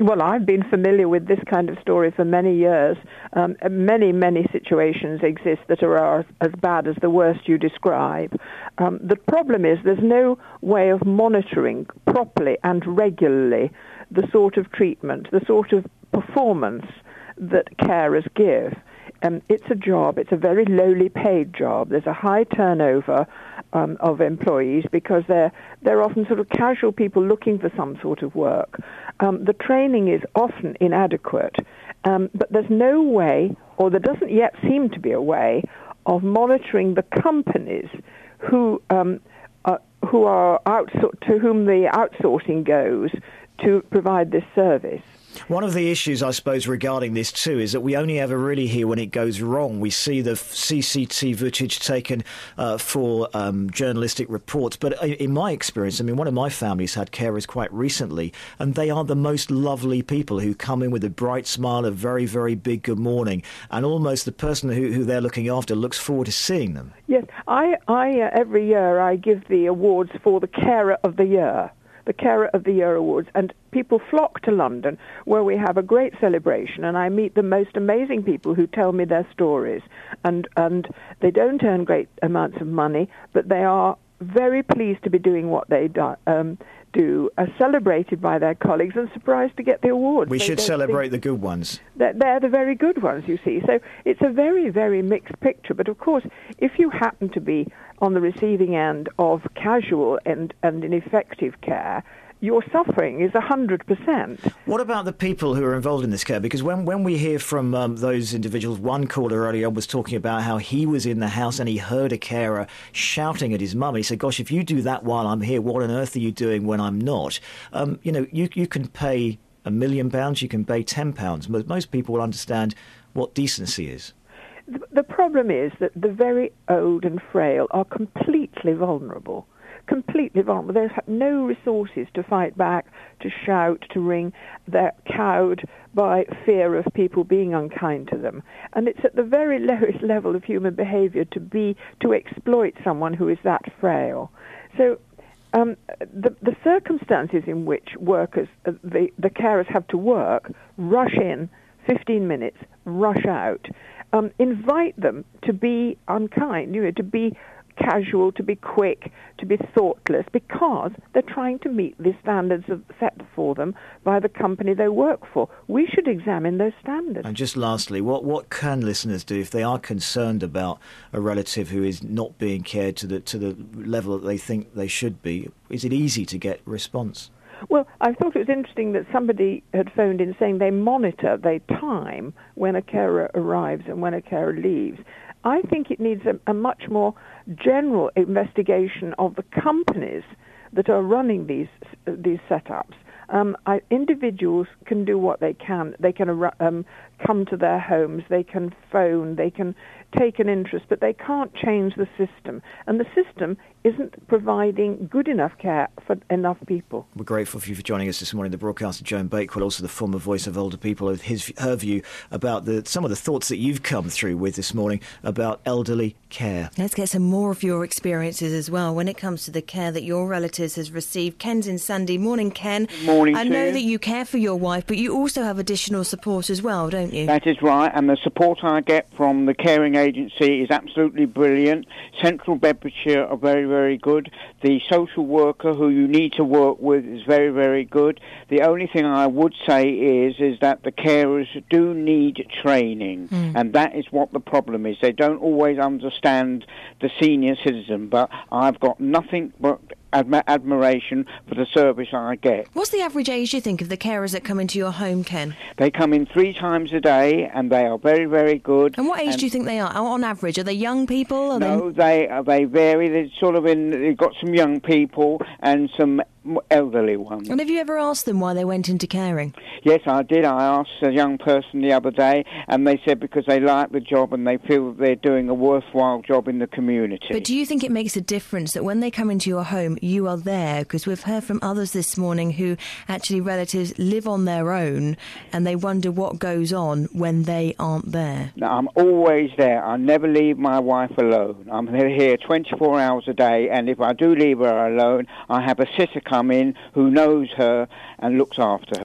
Well, I've been familiar with this kind of story for many years. Many situations exist that are as bad as the worst you describe. The problem is there's no way of monitoring properly and regularly the sort of treatment, the sort of performance that carers give. It's a job. It's a very lowly paid job. There's a high turnover of employees because they're often sort of casual people looking for some sort of work. The training is often inadequate, but there's no way, or there doesn't yet seem to be a way, of monitoring the companies who are to whom the outsourcing goes to provide this service. One of the issues, I suppose, regarding this too is that we only ever really hear when it goes wrong. We see the CCTV footage taken for journalistic reports. But in my experience, I mean, one of my families had carers quite recently, and they are the most lovely people who come in with a bright smile, a very, very big good morning, and almost the person who they're looking after looks forward to seeing them. Yes, I every year I give the awards for the Carer of the Year. The Carer of the Year Awards, and people flock to London where we have a great celebration, and I meet the most amazing people who tell me their stories, and they don't earn great amounts of money, but they are very pleased to be doing what they do, are celebrated by their colleagues and surprised to get the awards. We should celebrate the good ones. They're the very good ones, you see. So it's a very, very mixed picture. But of course, if you happen to be on the receiving end of casual and ineffective care, your suffering is 100%. What about the people who are involved in this care? Because when we hear from those individuals, one caller earlier on was talking about how he was in the house and he heard a carer shouting at his mum. He said, gosh, if you do that while I'm here, what on earth are you doing when I'm not? You can pay £1 million, you can pay £10, but most people will understand what decency is. The problem is that the very old and frail are completely vulnerable. They have no resources to fight back, to shout, to ring. They're cowed by fear of people being unkind to them. And it's at the very lowest level of human behaviour to exploit someone who is that frail. So the circumstances in which workers, the carers have to work, rush in, 15 minutes, rush out, invite them to be unkind, to be casual, to be quick, to be thoughtless, because they're trying to meet the standards set for them by the company they work for. We should examine those standards. And just lastly, what can listeners do if they are concerned about a relative who is not being cared to the level that they think they should be? Is it easy to get response? Well, I thought it was interesting that somebody had phoned in saying they monitor their time when a carer arrives and when a carer leaves. I think it needs a much more general investigation of the companies that are running these setups. Individuals can do what they can. They can come to their homes, they can phone, they can take an interest, but they can't change the system. And the system isn't providing good enough care for enough people. We're grateful for you for joining us this morning. The broadcaster Joan Bakewell, also the former voice of older people, her view about some of the thoughts that you've come through with this morning about elderly care. Let's get some more of your experiences as well when it comes to the care that your relatives has received. Ken's in Sandy. Morning, Ken. Morning. I know that you care for your wife, but you also have additional support as well, don't you? That is right, and the support I get from the caring agency is absolutely brilliant. Central Bedfordshire are very, very good. The social worker who you need to work with is very, very good. The only thing I would say is that the carers do need training, and that is what the problem is. They don't always understand the senior citizen, but I've got nothing but admiration for the service I get. What's the average age, you think, of the carers that come into your home, Ken? They come in 3 times a day, and they are very, very good. And what age do you think they are, on average? Are they young people? They vary. They've got some young people and some elderly ones. And have you ever asked them why they went into caring? Yes, I did. I asked a young person the other day, and they said because they like the job and they feel that they're doing a worthwhile job in the community. But do you think it makes a difference that when they come into your home, you are there? Because we've heard from others this morning who actually relatives live on their own and they wonder what goes on when they aren't there. No, I'm always there. I never leave my wife alone. I'm here 24 hours a day, and if I do leave her alone, I have a sitter come in who knows her and looks after her.